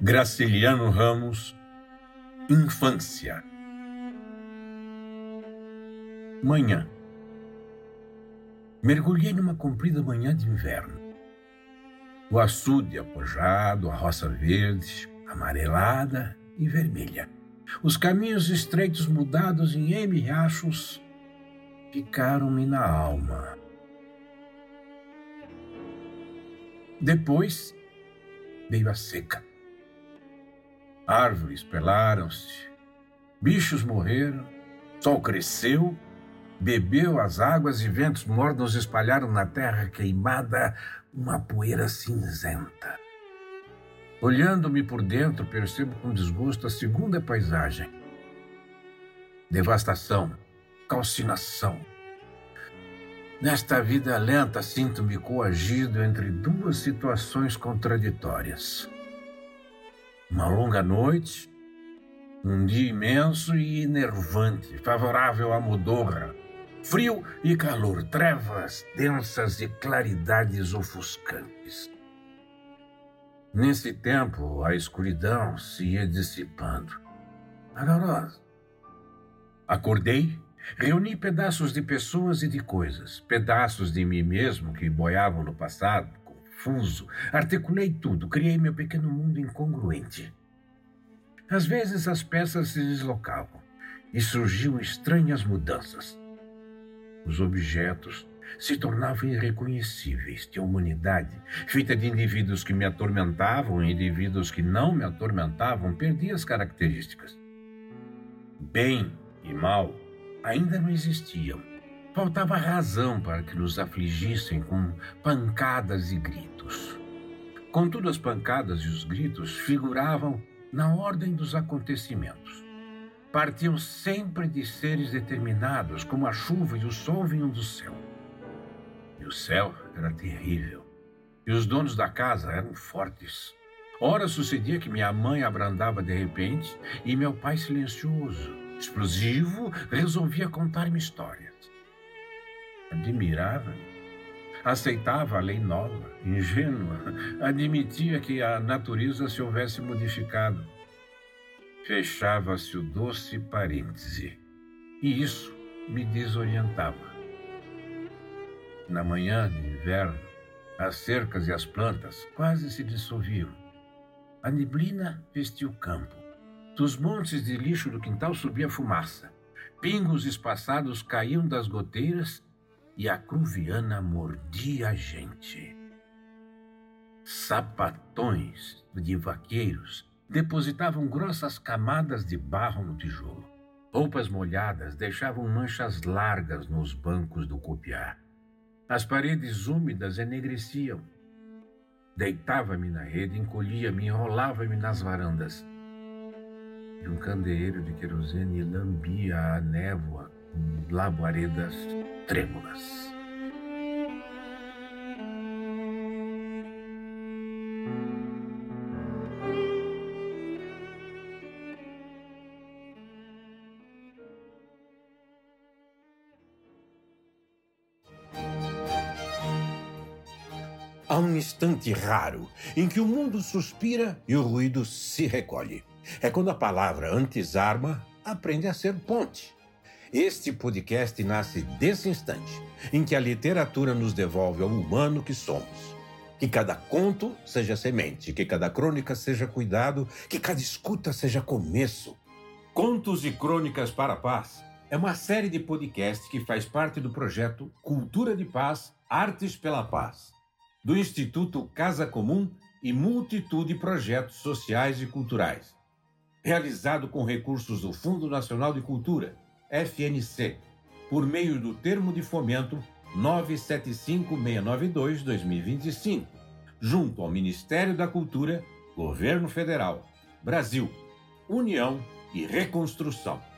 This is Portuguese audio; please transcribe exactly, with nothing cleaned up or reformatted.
Graciliano Ramos, Infância. Manhã. Mergulhei numa comprida manhã de inverno. O açude apojado, a roça verde, amarelada e vermelha. Os caminhos estreitos mudados em M riachos ficaram-me na alma. Depois veio a seca. Árvores pelaram-se, bichos morreram, sol cresceu, bebeu as águas e ventos mornos espalharam na terra queimada uma poeira cinzenta. Olhando-me por dentro, percebo com desgosto a segunda paisagem. Devastação, calcinação. Nesta vida lenta, sinto-me coagido entre duas situações contraditórias. Uma longa noite, um dia imenso e enervante, favorável à modorra. Frio e calor, trevas densas e claridades ofuscantes. Nesse tempo, a escuridão se ia dissipando. Ardorosa. Acordei, reuni pedaços de pessoas e de coisas, pedaços de mim mesmo que boiavam no passado, confuso. Articulei tudo, criei meu pequeno mundo incongruente. Às vezes as peças se deslocavam e surgiam estranhas mudanças. Os objetos se tornavam irreconhecíveis. Tinha humanidade, feita de indivíduos que me atormentavam e indivíduos que não me atormentavam, perdia as características. Bem e mal ainda não existiam. Faltava razão para que nos afligissem com pancadas e gritos. Contudo, as pancadas e os gritos figuravam na ordem dos acontecimentos. Partiam sempre de seres determinados, como a chuva e o sol vinham do céu. E o céu era terrível. E os donos da casa eram fortes. Ora sucedia que minha mãe abrandava de repente e meu pai silencioso, explosivo, resolvia contar-me histórias. Admirava-me. Aceitava a lei nova, ingênua, admitia que a natureza se houvesse modificado. Fechava-se o doce parêntese, e isso me desorientava. Na manhã de inverno, as cercas e as plantas quase se dissolviam. A neblina vestia o campo. Dos montes de lixo do quintal subia fumaça. Pingos espaçados caíam das goteiras e a cruviana mordia a gente. Sapatões de vaqueiros depositavam grossas camadas de barro no tijolo. Roupas molhadas deixavam manchas largas nos bancos do copiar. As paredes úmidas enegreciam. Deitava-me na rede, encolhia-me, enrolava-me nas varandas. E um candeeiro de querosene lambia a névoa com labaredas trêmulas. Há um instante raro em que o mundo suspira e o ruído se recolhe. É quando a palavra antes-arma aprende a ser ponte. Este podcast nasce desse instante em que a literatura nos devolve ao humano que somos. Que cada conto seja semente, que cada crônica seja cuidado, que cada escuta seja começo. Contos e Crônicas para a Paz é uma série de podcasts que faz parte do projeto Cultura de Paz, Artes pela Paz, do Instituto Casa Comum e multitude de projetos sociais e culturais. Realizado com recursos do Fundo Nacional de Cultura, F N C, por meio do Termo de Fomento nove sete cinco seis nove dois barra dois mil e vinte e cinco, junto ao Ministério da Cultura, Governo Federal, Brasil, União e Reconstrução.